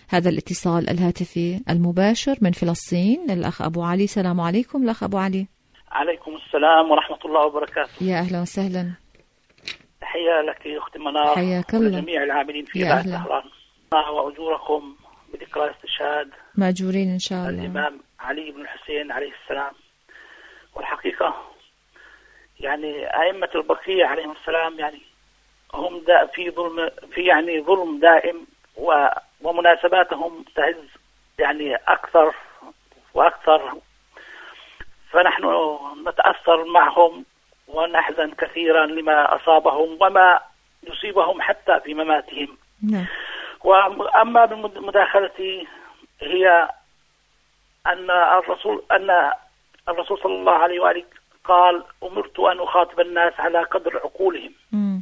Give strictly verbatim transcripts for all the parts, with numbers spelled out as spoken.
هذا الاتصال الهاتفي المباشر من فلسطين الأخ أبو علي. السلام عليكم الأخ أبو علي. عليكم السلام ورحمة الله وبركاته. يا أهلا وسهلا. تحية لك أختي منار. حياك الله. ولجميع العاملين في إذاعة الطهران. وأجوركم بذكرى استشهاد مأجورين إن شاء الله الإمام علي بن الحسين عليه السلام. والحقيقة يعني أئمة البقية عليهم السلام يعني هم دا في ظلم في يعني ظلم دائم، ومناسباتهم تهز يعني أكثر وأكثر، فنحن نتأثر معهم ونحزن كثيرا لما أصابهم وما يصيبهم حتى في مماتهم. نعم. وأما بمداخلتي هي أن الرسول أن الرسول صلى الله عليه وآله قال: أمرت أن أخاطب الناس على قدر عقولهم. م.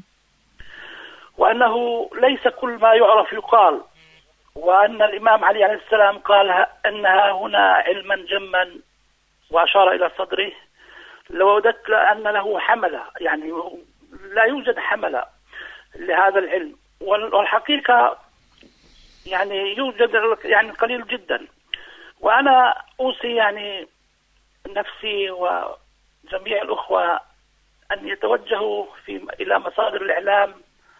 وأنه ليس كل ما يعرف يقال، وأن الإمام علي عليه السلام قال أنها هنا علما جما، وأشار إلى صدره. لو وددت أن له حملة، يعني لا يوجد حملة لهذا العلم، والحقيقة يعني يوجد يعني قليل جدا. وأنا أوصي يعني نفسي وجميع الأخوة أن يتوجهوا في إلى مصادر الإعلام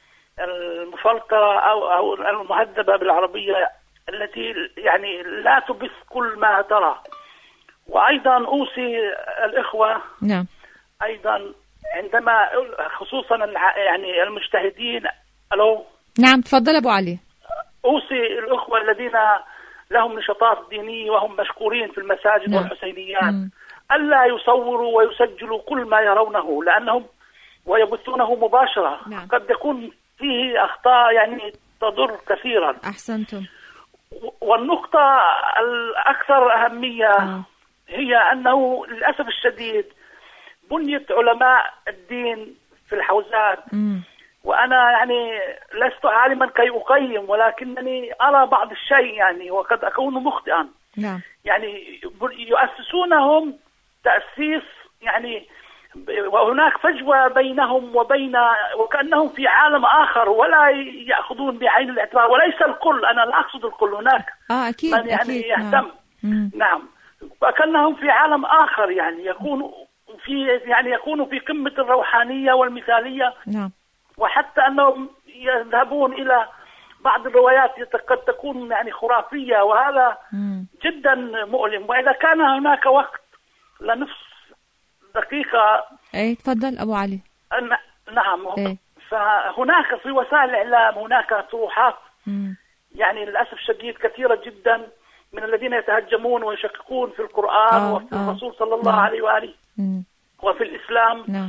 المفلترة أو أو المهذبة بالعربية، التي يعني لا تبث كل ما ترى. وأيضا أوصي الإخوة نعم أيضا عندما خصوصا يعني المجتهدين. ألو نعم تفضل أبو علي. أوصي الأخوة الذين لهم نشاطات دينية وهم مشكورين في المساجد نعم. والحسينيات م. ألا يصوروا ويسجلوا كل ما يرونه، لأنهم ويبثونه مباشرة نعم. قد يكون فيه أخطاء يعني تضر كثيرا. أحسنتم. والنقطة الأكثر أهمية م. هي أنه للأسف الشديد بنية علماء الدين في الحوزات م. وأنا يعني لست عالما كي أقيم، ولكنني أرى بعض الشيء يعني وقد أكون مخطئا. نعم. يعني يؤسسونهم تأسيس يعني وهناك فجوة بينهم وبين وكأنهم في عالم آخر، ولا يأخذون بعين الاعتبار، وليس الكل، أنا لا أقصد الكل، هناك آه أكيد من يعني أكيد. يهتم. نعم. نعم وكأنهم في عالم آخر، يعني يكون في يعني يكون في قمة الروحانية والمثالية. نعم. وحتى أنهم يذهبون إلى بعض الروايات قد تكون يعني خرافية، وهذا مم. جدا مؤلم. وإذا كان هناك وقت لنصف دقيقة. أي تفضل أبو علي. نعم. أي. فهناك في وسائل الإعلام هناك طروحات مم. يعني للأسف الشديد كثيرة جدا من الذين يتهجمون ويشككون في القرآن آه وفي آه. الرسول صلى الله نعم. عليه وآله مم. وفي الإسلام. نعم.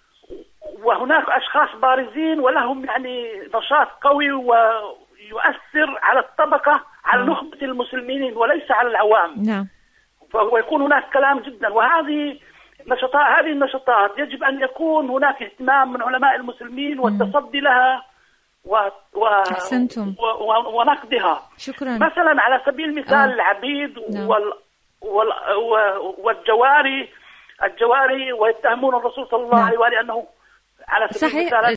وهناك أشخاص بارزين ولهم يعني نشاط قوي ويؤثر على الطبقة، على نخبة المسلمين وليس على العوام. نعم. فهو يكون هناك كلام جدا، وهذه نشاطات هذه النشاطات يجب أن يكون هناك اهتمام من علماء المسلمين والتصدي لها و... و... و... ونقدها. شكرا. مثلا على سبيل المثال آه. العبيد نعم. وال... وال... والجواري الجواري ويتهمون الرسول صلى الله نعم. عليه وآله أنه على سبيل صحيح. المثال